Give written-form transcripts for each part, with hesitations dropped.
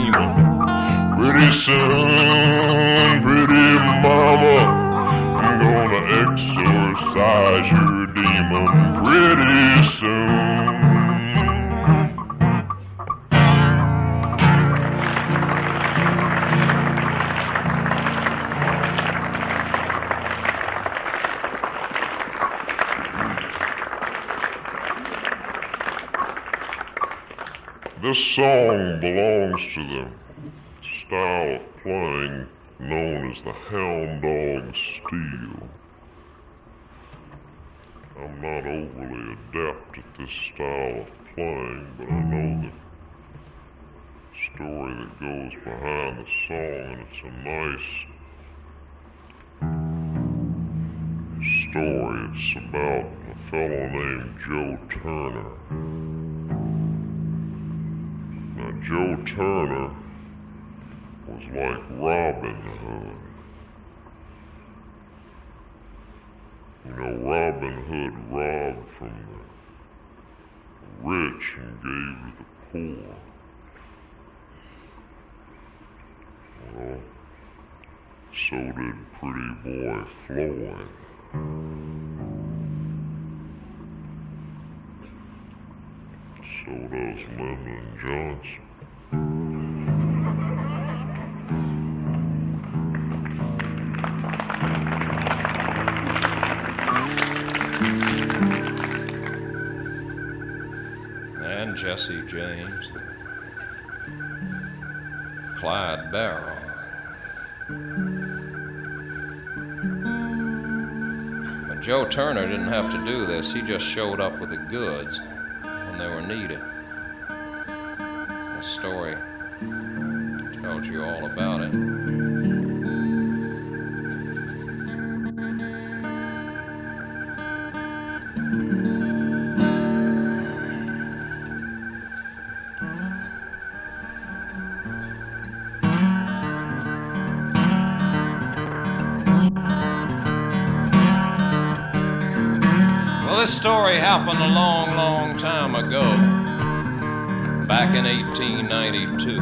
demon. Pretty soon, pretty mama, I'm gonna exorcise your demon pretty soon. This song belongs to the style of playing known as the hound dog steel. I'm not overly adept at this style of playing, but I know the story that goes behind the song, and it's a nice story. It's about a fellow named Joe Turner. Now, Joe Turner was like Robin Hood. You know, Robin Hood robbed from the rich and gave to the poor. Well, so did Pretty Boy Floyd. So does Lyndon Johnson. And Jesse James, Clyde Barrow. But Joe Turner didn't have to do this. He just showed up with the goods when they were needed. The story tells you all about it. This story happened a long, long time ago, back in 1892.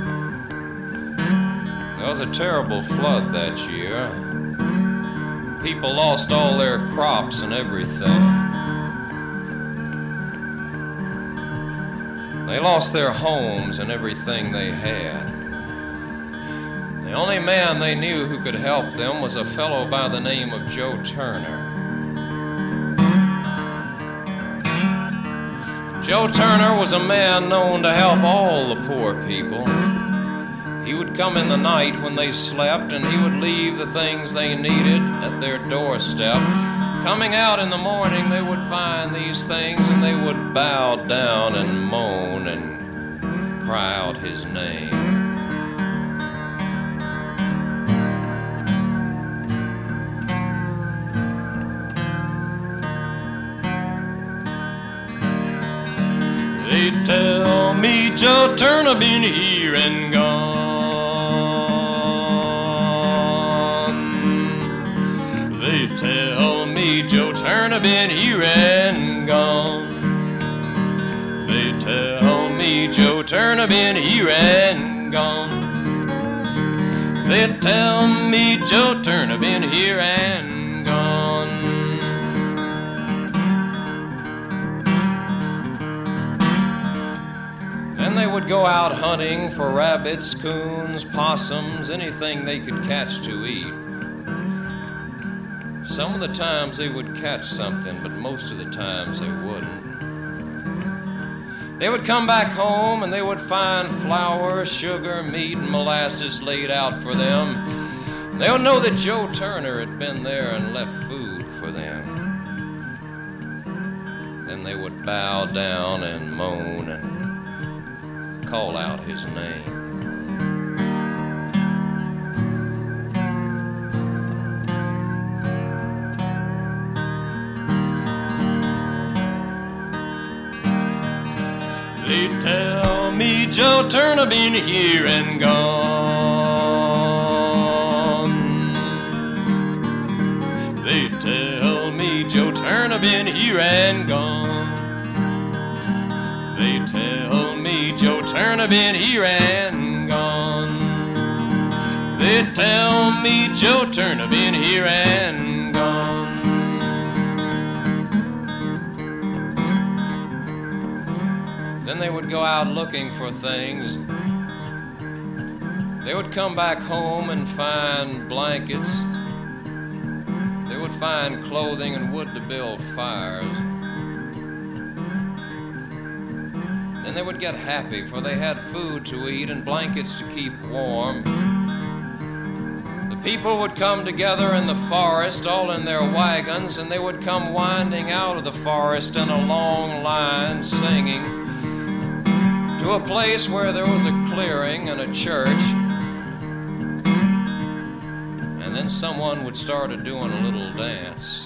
There was a terrible flood that year. People lost all their crops and everything. They lost their homes and everything they had. The only man they knew who could help them was a fellow by the name of Joe Turner. Joe Turner was a man known to help all the poor people. He would come in the night when they slept, and he would leave the things they needed at their doorstep. Coming out in the morning, they would find these things, and they would bow down and moan and cry out his name. They tell me Joe Turner been here and gone. They tell me Joe Turner been here and gone. They tell me Joe Turner been here and gone. They tell me Joe Turner been here and gone. Then they would go out hunting for rabbits, coons, possums, anything they could catch to eat. Some of the times they would catch something, but most of the times they wouldn't. They would come back home and they would find flour, sugar, meat, and molasses laid out for them. They would know that Joe Turner had been there and left food for them. Then they would bow down and moan and call out his name. They tell me Joe Turner been here and gone. They tell me Joe Turner been here and gone. They tell me Joe Turner been here and gone. They tell me Joe Turner been here and gone. Then they would go out looking for things. They would come back home and find blankets. They would find clothing and wood to build fires. Then they would get happy, for they had food to eat and blankets to keep warm. The people would come together in the forest, all in their wagons, and they would come winding out of the forest in a long line, singing, to a place where there was a clearing and a church. And then someone would start doing a little dance.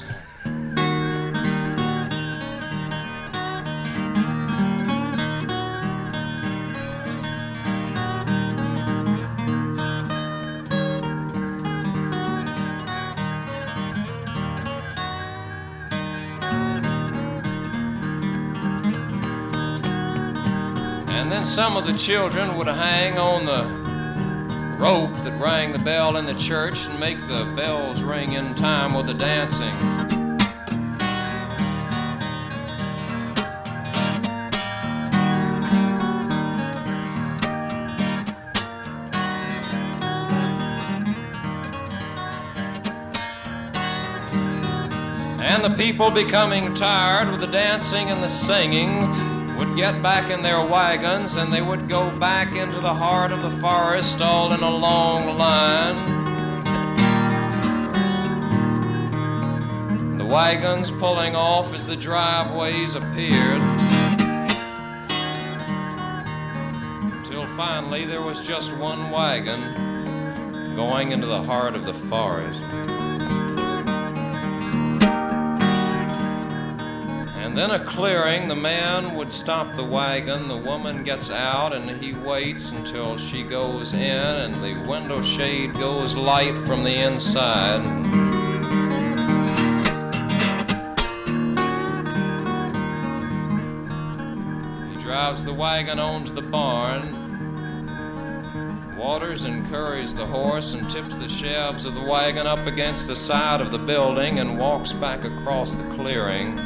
And then some of the children would hang on the rope that rang the bell in the church and make the bells ring in time with the dancing. And the people, becoming tired with the dancing and the singing, would get back in their wagons, and they would go back into the heart of the forest, all in a long line. The wagons pulling off as the driveways appeared, till finally there was just one wagon going into the heart of the forest. And then a clearing, the man would stop the wagon, the woman gets out, and he waits until she goes in, and the window shade goes light from the inside. He drives the wagon on to the barn, waters and curries the horse, and tips the sheaves of the wagon up against the side of the building, and walks back across the clearing.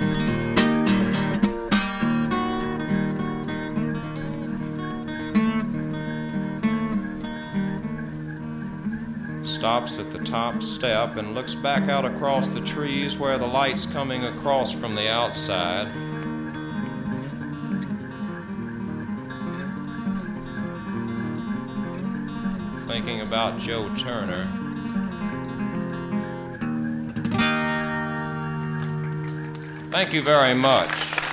Stops at the top step and looks back out across the trees where the light's coming across from the outside. Thinking about Joe Turner. Thank you very much.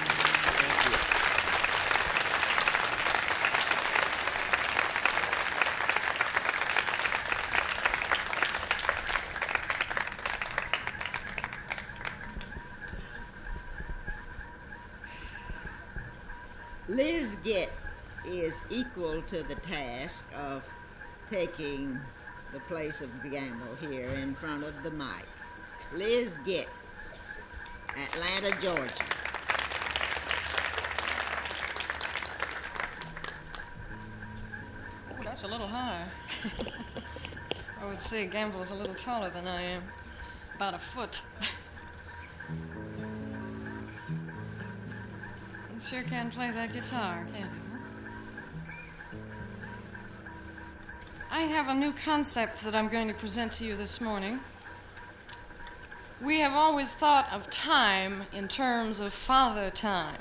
Liz Getz is equal to the task of taking the place of Gamble here in front of the mic. Liz Getz, Atlanta, Georgia. Oh, that's a little high. I would say Gamble's a little taller than I am, about a foot. Sure can play that guitar, can't you? I have a new concept that I'm going to present to you this morning. We have always thought of time in terms of father time.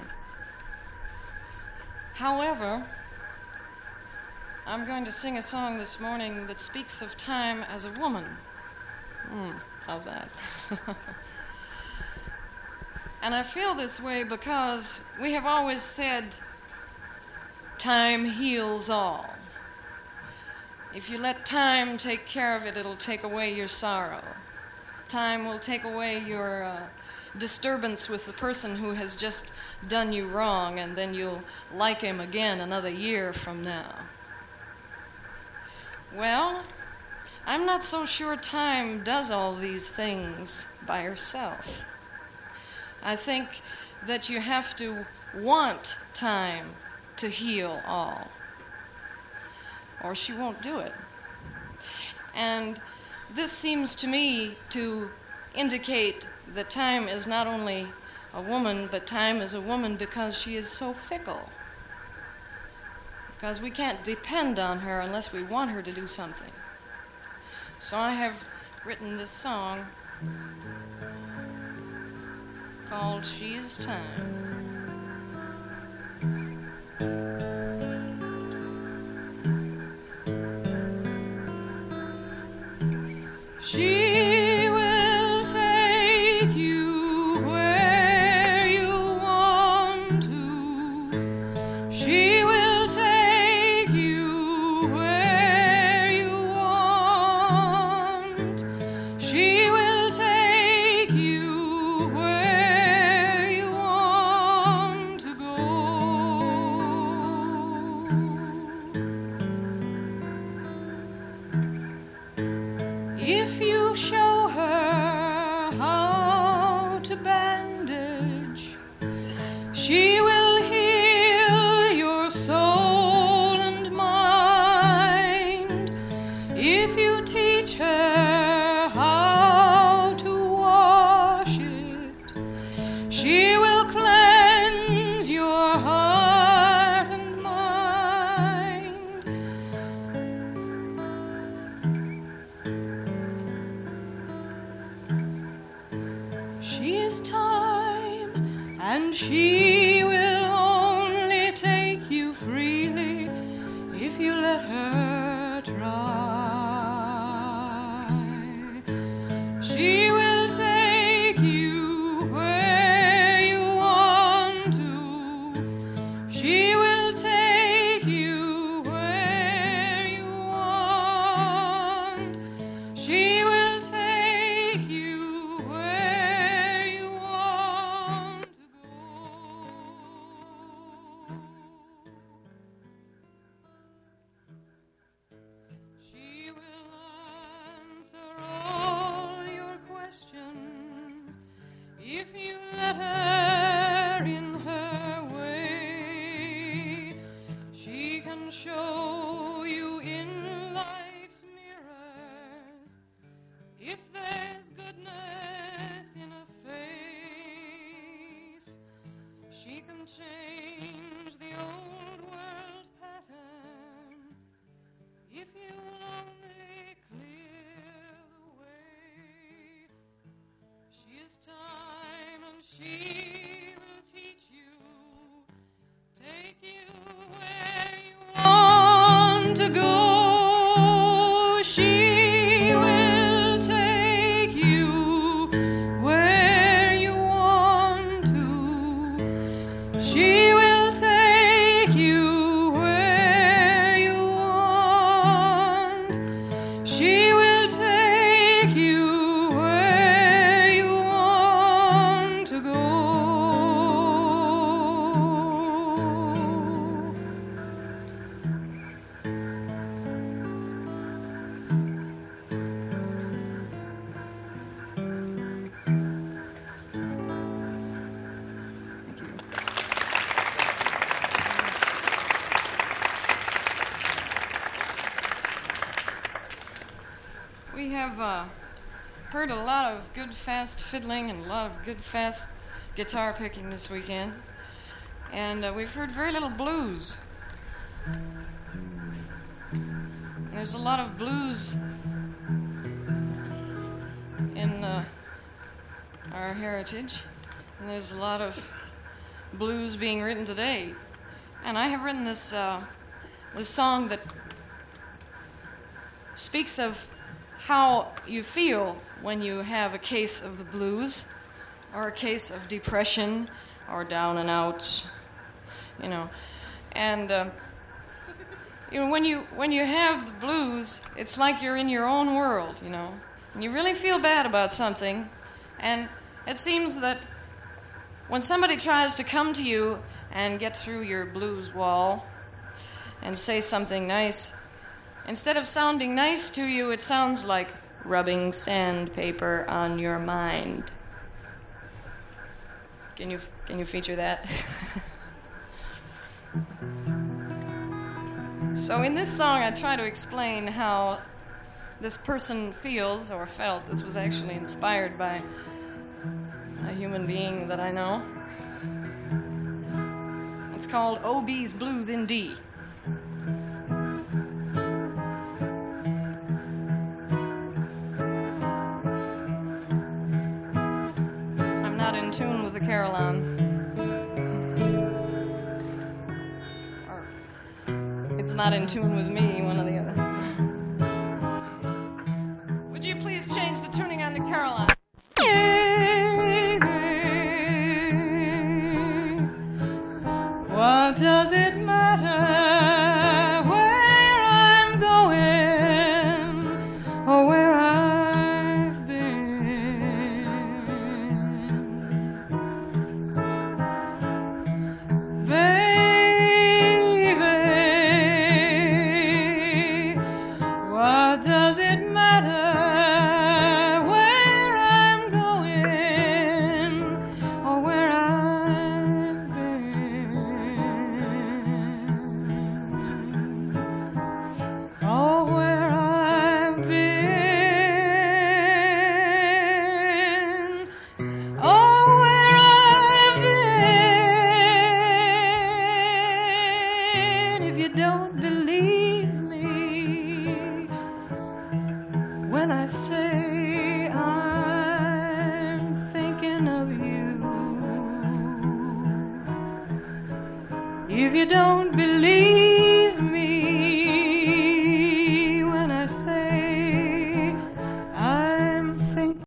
However, I'm going to sing a song this morning that speaks of time as a woman. How's that? And I feel this way because we have always said, time heals all. If you let time take care of it, it'll take away your sorrow. Time will take away your disturbance with the person who has just done you wrong, and then you'll like him again another year from now. Well, I'm not so sure time does all these things by herself. I think that you have to want time to heal all, or she won't do it. And this seems to me to indicate that time is not only a woman, but time is a woman because she is so fickle. Because we can't depend on her unless we want her to do something. So I have written this song called She Is Time. She will take you where you want to. She will take you where you want. She will take you where you want to go. If you show her how to bandage, she will heal your soul and mind. If you teach her how to wash it, she will cleanse your heart and mind. She is time, and she will only take you freely if you let her try. She will take you where you want to. She will take you where you want. She will take you where you want to go. She will answer all your questions if you let her in her way. She can show you in life's mirrors if there's goodness in a face. She can change the old world pattern if you only clear the way. She is time, and she will teach you, take you where you want to go. She will take you where you want to. She will take you where you want. She will take you where you want to go. We have heard a lot of good, fast fiddling and a lot of good, fast guitar picking this weekend. And we've heard very little blues. There's a lot of blues in our heritage. And there's a lot of blues being written today. And I have written this song that speaks of how you feel when you have a case of the blues or a case of depression or down and out, you know. And you know, when you have the blues, it's like you're in your own world, you know. And you really feel bad about something, and it seems that when somebody tries to come to you and get through your blues wall and say something nice, instead of sounding nice to you, it sounds like rubbing sandpaper on your mind. Can you feature that? So in this song, I try to explain how this person feels or felt. This was actually inspired by a human being that I know. It's called O.B.'s Blues in D. I'm not in tune with the carillon. Or it's not in tune with me, one or the other. Would you please change the tuning on the carillon? What does it matter where I'm going or where I've been? Baby, what does it matter where I'm going or where I've been? Oh, where I've been. Oh, where I've been. If you don't believe me when I say I'm thinking of you, if you don't believe